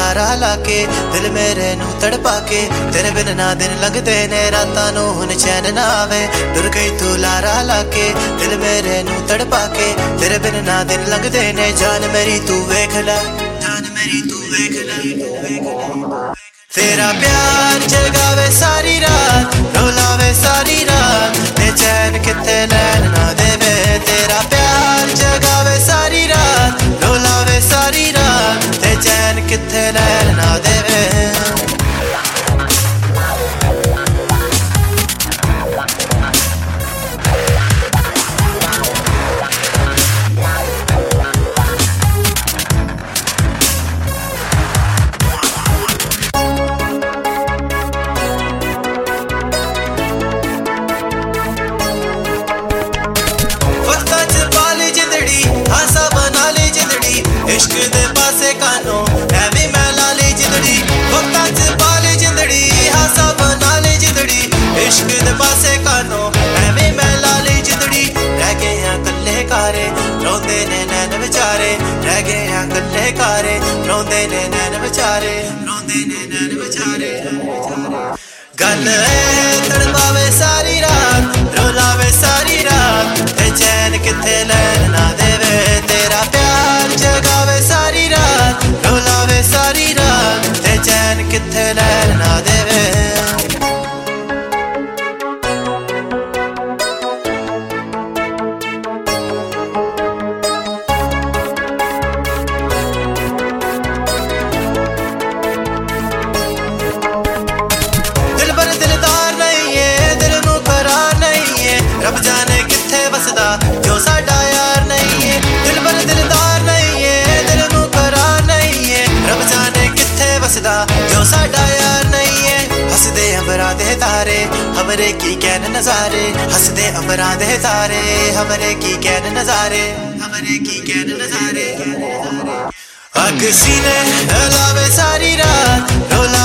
Lara लाके दिल मेरे नू तड़पा के तेरे बिन ना दिन लगदे ने रातां नू हुण चैन ना आवे डर गई तू लारा लाके दिल मेरे नू तड़पा के तेरे बिन ना दिन लगदे ने जान मेरी तू वेख लै जान मेरी तू वेख लै तेरा प्यार जगावे सारी रात रुलावे सारी रात ते चैन किथे लैन ना देवे तेरा प्यार जगावे सारी रात रुलावे सारी रात ते चैन किथे लैन ना देवे इश्क दे पासे कानो ऐवी मैं लाली जिंदड़ी वक्तां च पाली जिंदड़ी हासा बना ली जिंदड़ी इश्क दे पासे कानो ऐवी मैं लाली जिंदड़ी रह गए हैं कल्ले कारे रोंदे ने नैन बेचारे रह गए हैं कल्ले कारे रोंदे ने नैन बेचारे रोंदे ने नैन बेचारे गल तड़पावे सारी रात रुलावे सारी रात ते चैन किथे लैन ना देवे तेरा प्यार जगावे सारी रात रुलावे सारी रात ते चैन किथे लैन ना देवे रब जाने किथे वसदा जो साडा यार नहीं है दिल पर दिलदार नहीं है दिल नू करार नहीं है रब जाने किथे वसदा जो साडा यार नहीं है हसदे अमरा दे तारे हमरे की कैन नजारे हसदे अमरा दे तारे हमरे की कैन नजारे हमरे की कैन नजारे अग सीने लावे सारी रात रोला